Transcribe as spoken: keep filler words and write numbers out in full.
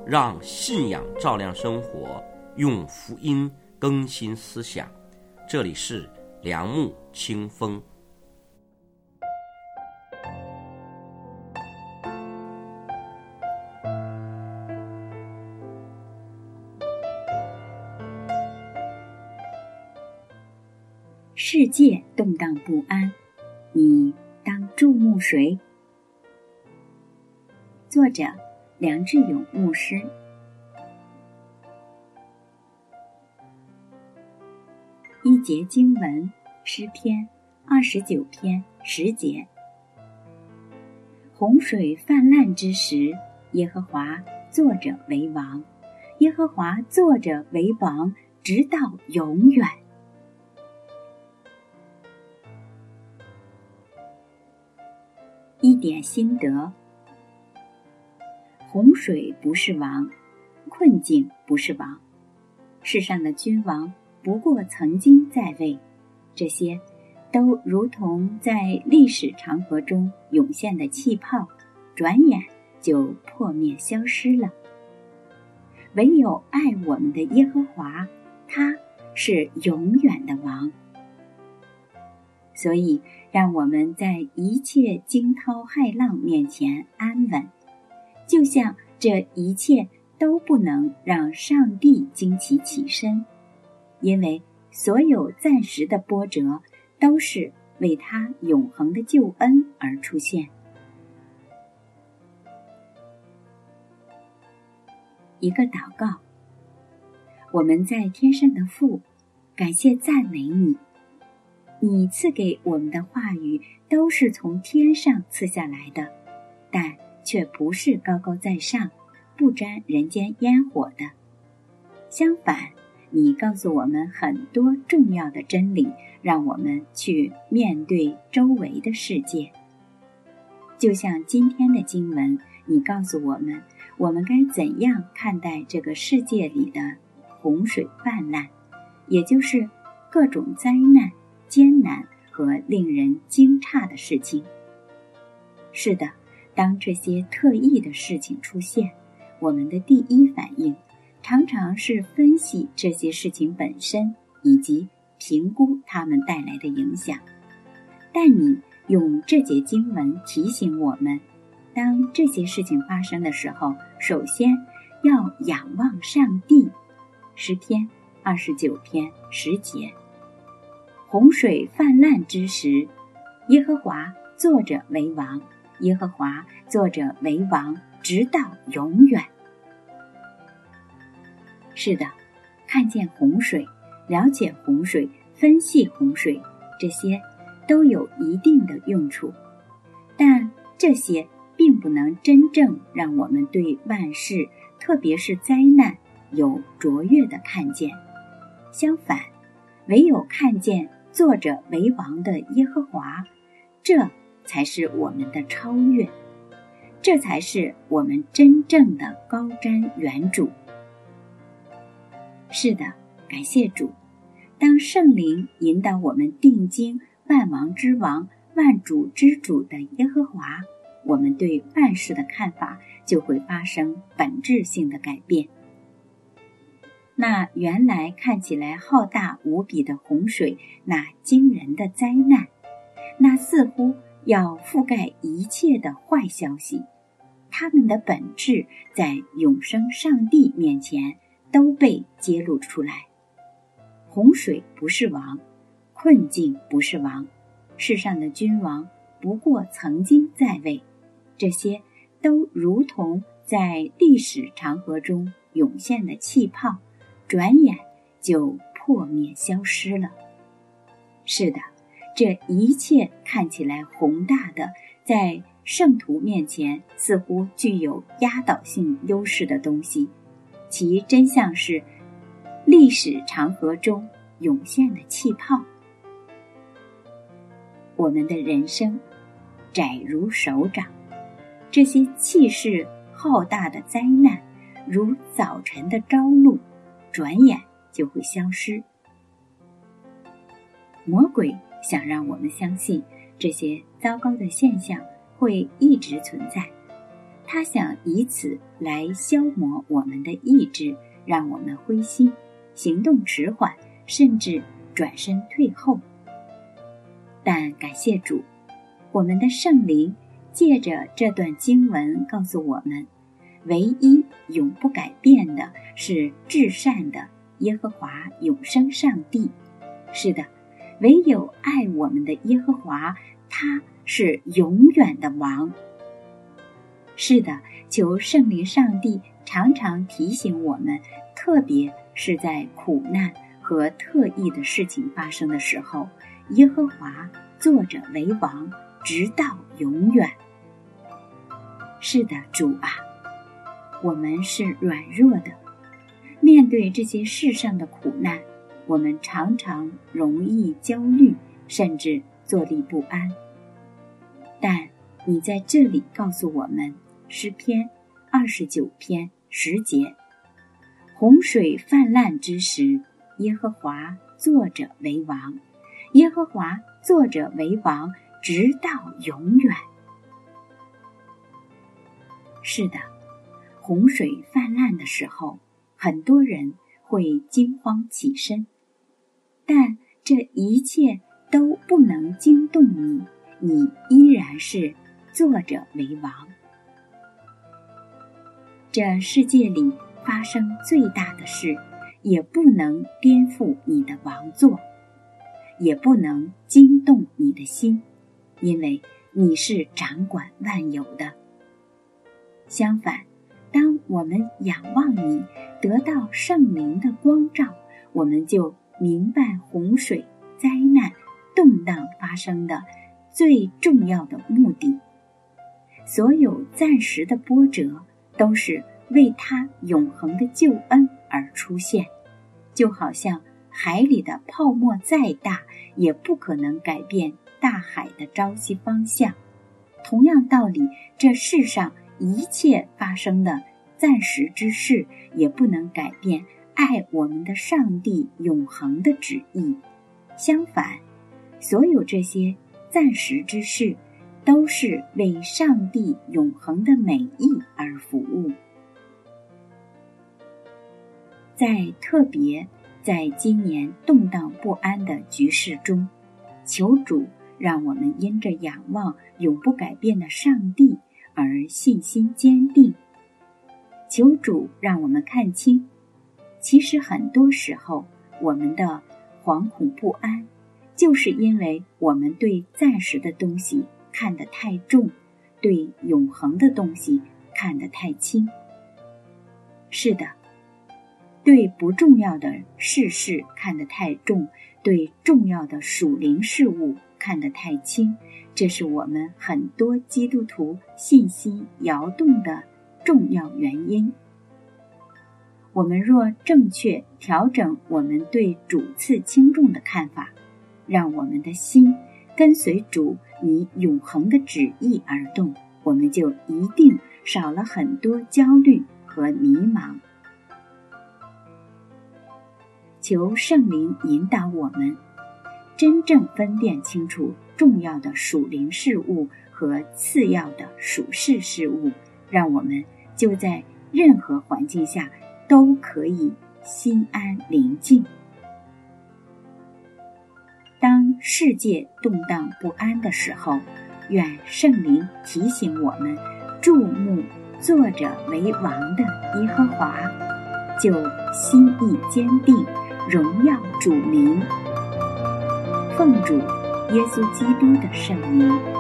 让信仰照亮生活，用福音更新思想。这里是良木清风。 世界动荡不安，你当注目谁？作者梁志勇牧师。一节经文，诗篇二十九篇十节。洪水泛滥之时，耶和华坐着为王，耶和华坐着为王，直到永远。一点心得：洪水不是王，困境不是王，世上的君王不过曾经在位，这些都如同在历史长河中涌现的气泡，转眼就破灭消失了。唯有爱我们的耶和华，他是永远的王。所以让我们在一切惊涛骇浪面前安稳，就像这一切都不能让上帝惊奇起身，因为所有暂时的波折都是为他永恒的救恩而出现。一个祷告：我们在天上的父，感谢赞美你，你赐给我们的话语都是从天上赐下来的，但却不是高高在上，不沾人间烟火的。相反，你告诉我们很多重要的真理，让我们去面对周围的世界。就像今天的经文，你告诉我们，我们该怎样看待这个世界里的洪水泛滥，也就是各种灾难、艰难和令人惊诧的事情。是的，当这些特异的事情出现，我们的第一反应常常是分析这些事情本身，以及评估它们带来的影响。但你用这节经文提醒我们，当这些事情发生的时候，首先要仰望上帝。诗篇二十九篇十节。洪水泛滥之时，耶和华坐着为王，耶和华坐着为王，直到永远。是的，看见洪水，了解洪水，分析洪水，这些都有一定的用处，但这些并不能真正让我们对万事，特别是灾难，有卓越的看见。相反，唯有看见坐着为王的耶和华，这才是我们的超越，这才是我们真正的高瞻远瞩。是的，感谢主，当圣灵引导我们定睛万王之王、万主之主的耶和华，我们对万事的看法就会发生本质性的改变。那原来看起来浩大无比的洪水，那惊人的灾难，那似乎要覆盖一切的坏消息，它们的本质在永生上帝面前都被揭露出来。洪水不是王，困境不是王，世上的君王不过曾经在位，这些都如同在历史长河中涌现的气泡，转眼就破灭消失了。是的，这一切看起来宏大的，在圣徒面前似乎具有压倒性优势的东西，其真相是历史长河中涌现的气泡。我们的人生窄如手掌，这些气势浩大的灾难如早晨的朝露，转眼就会消失。魔鬼想让我们相信这些糟糕的现象会一直存在， 他想以此来消磨我们的意志，让我们灰心，行动迟缓，甚至转身退后。但感谢主，我们的圣灵借着这段经文告诉我们，唯一永不改变的是至善的耶和华永生上帝。是的，唯有爱我们的耶和华，他是永远的王。是的，求圣灵上帝常常提醒我们，特别是在苦难和特异的事情发生的时候，耶和华坐着为王，直到永远。是的，主啊，我们是软弱的，面对这些世上的苦难，我们常常容易焦虑，甚至坐立不安。但你在这里告诉我们，诗篇二十九篇十节，洪水泛滥之时，耶和华坐着为王，耶和华坐着为王，直到永远。是的，洪水泛滥的时候，很多人会惊慌起身，但这一切都不能惊动你，你依然是坐着为王。这世界里发生最大的事，也不能颠覆你的王座，也不能惊动你的心，因为你是掌管万有的。相反，当我们仰望你，得到圣灵的光照，我们就明白洪水、灾难、动荡发生的最重要的目的。所有暂时的波折都是为他永恒的救恩而出现，就好像海里的泡沫再大，也不可能改变大海的朝夕方向。同样道理，这世上一切发生的暂时之事，也不能改变爱我们的上帝永恒的旨意。相反，所有这些暂时之事，都是为上帝永恒的美意而服务。在特别在今年动荡不安的局势中，求主让我们因着仰望永不改变的上帝而信心坚定。求主让我们看清，其实很多时候我们的惶恐不安，就是因为我们对暂时的东西看得太重，对永恒的东西看得太轻。是的，对不重要的事事看得太重，对重要的属灵事物看得太轻，这是我们很多基督徒信心摇动的重要原因。我们若正确调整我们对主次轻重的看法，让我们的心跟随主以永恒的旨意而动，我们就一定少了很多焦虑和迷茫。求圣灵引导我们，真正分辨清楚重要的属灵事物和次要的属世事物，让我们就在任何环境下都可以心安宁静。当世界动荡不安的时候，愿圣灵提醒我们注目坐着为王的耶和华，就心意坚定，荣耀主名。奉主耶稣基督的圣名。